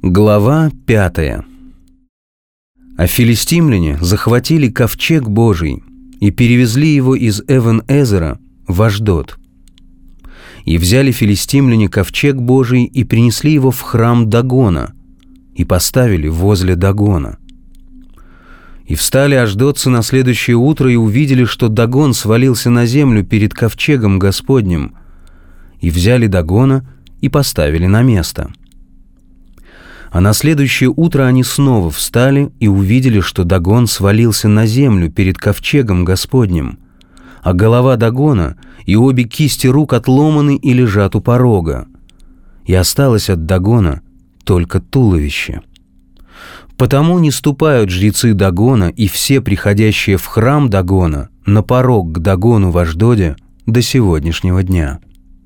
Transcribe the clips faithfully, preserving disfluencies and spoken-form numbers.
Глава пятая. А филистимляне захватили ковчег Божий и перевезли его из Эвен-Эзера в Ашдод. И взяли филистимляне ковчег Божий и принесли его в храм Дагона и поставили возле Дагона. И встали ашдодцы на следующее утро и увидели, что Дагон свалился на землю перед ковчегом Господним, и взяли Дагона и поставили на место. А на следующее утро они снова встали и увидели, что Дагон свалился на землю перед ковчегом Господним, а голова Дагона и обе кисти рук отломаны и лежат у порога, и осталось от Дагона только туловище. Потому не ступают жрецы Дагона и все приходящие в храм Дагона на порог к Дагону в Ашдоде до сегодняшнего дня.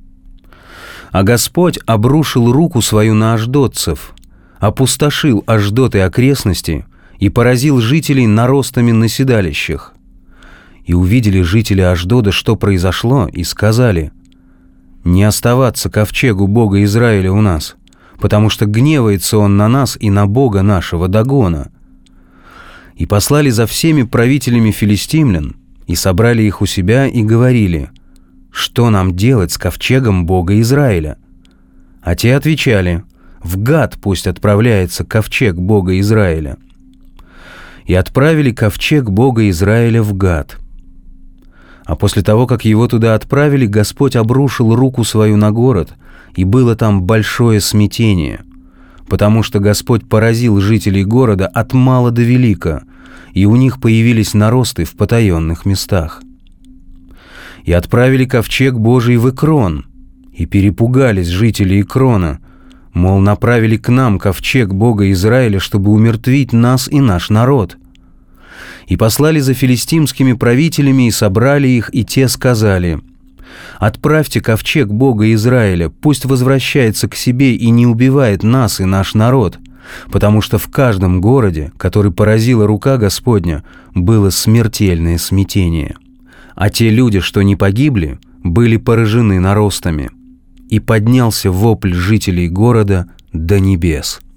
А Господь обрушил руку свою на ашдодцев, опустошил Ашдод и окрестности и поразил жителей наростами на седалищах. И увидели жители Ашдода, что произошло, и сказали: «Не оставаться ковчегу Бога Израиля у нас, потому что гневается он на нас и на Бога нашего Дагона». И послали за всеми правителями филистимлян, и собрали их у себя, и говорили: «Что нам делать с ковчегом Бога Израиля?» А те отвечали: «В Гат пусть отправляется ковчег Бога Израиля». И отправили ковчег Бога Израиля в Гат. А после того, как его туда отправили, Господь обрушил руку свою на город, и было там большое смятение, потому что Господь поразил жителей города от мала до велика, и у них появились наросты в потаенных местах. И отправили ковчег Божий в Экрон, и перепугались жители Экрона, мол, направили к нам ковчег Бога Израиля, чтобы умертвить нас и наш народ. И послали за филистимскими правителями, и собрали их, и те сказали: «Отправьте ковчег Бога Израиля, пусть возвращается к себе и не убивает нас и наш народ, потому что в каждом городе, который поразила рука Господня, было смертельное смятение. А те люди, что не погибли, были поражены наростами». И поднялся вопль жителей города до небес.